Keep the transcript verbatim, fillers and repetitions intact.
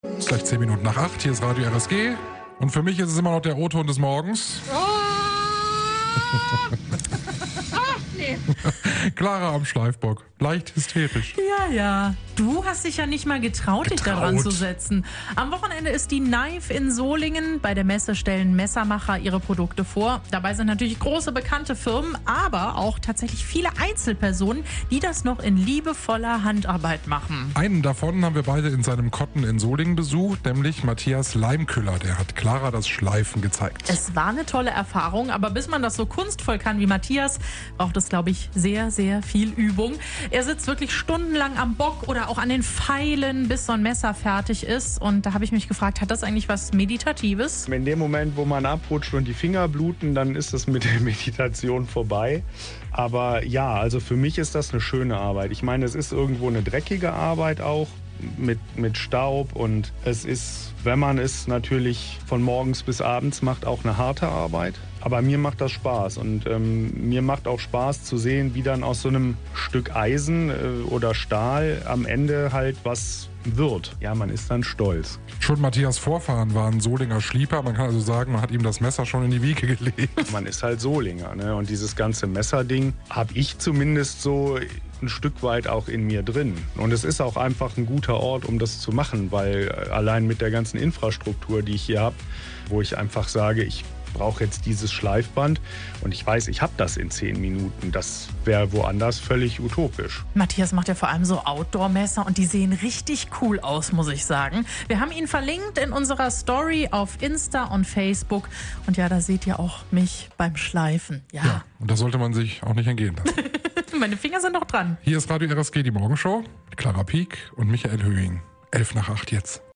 Es ist gleich zehn Minuten nach acht. Hier ist Radio R S G. Und für mich ist es immer noch der O-Ton des Morgens. Ach, nee. Clara am Schleifbock. Leicht hysterisch. Ja, ja. Du hast dich ja nicht mal getraut, dich daran zu setzen. Am Wochenende ist die Knife in Solingen. Bei der Messe stellen Messermacher ihre Produkte vor. Dabei sind natürlich große bekannte Firmen, aber auch tatsächlich viele Einzelpersonen, die das noch in liebevoller Handarbeit machen. Einen davon haben wir beide in seinem Kotten in Solingen besucht, nämlich Matthias Leimküller. Der hat Clara das Schleifen gezeigt. Es war eine tolle Erfahrung, aber bis man das so kunstvoll kann wie Matthias, braucht es, glaube ich, sehr, sehr viel Übung. Er sitzt wirklich stundenlang am Bock oder auch an den Pfeilen, bis so ein Messer fertig ist. Und da habe ich mich gefragt, hat das eigentlich was Meditatives? In dem Moment, wo man abrutscht und die Finger bluten, dann ist es mit der Meditation vorbei. Aber ja, also für mich ist das eine schöne Arbeit. Ich meine, es ist irgendwo eine dreckige Arbeit auch. Mit, mit Staub, und es ist, wenn man es natürlich von morgens bis abends macht, auch eine harte Arbeit. Aber mir macht das Spaß, und ähm, mir macht auch Spaß zu sehen, wie dann aus so einem Stück Eisen äh, oder Stahl am Ende halt was wird. Ja, man ist dann stolz. Schon Matthias Vorfahren war ein Solinger Schlieper. Man kann also sagen, man hat ihm das Messer schon in die Wiege gelegt. Man ist halt Solinger, ne? Und dieses ganze Messerding habe ich zumindest so ein Stück weit auch in mir drin. Und es ist auch einfach ein guter Ort, um das zu machen, weil allein mit der ganzen Infrastruktur, die ich hier habe, wo ich einfach sage, ich brauche jetzt dieses Schleifband und ich weiß, ich habe das in zehn Minuten. Das wäre woanders völlig utopisch. Matthias macht ja vor allem so Outdoor-Messer und die sehen richtig cool aus, muss ich sagen. Wir haben ihn verlinkt in unserer Story auf Insta und Facebook. Und ja, da seht ihr auch mich beim Schleifen. Ja. Ja, und das sollte man sich auch nicht entgehen lassen. Meine Finger sind noch dran. Hier ist Radio R S G, die Morgenshow. Clara Pieck und Michael Höhing. Elf nach acht jetzt.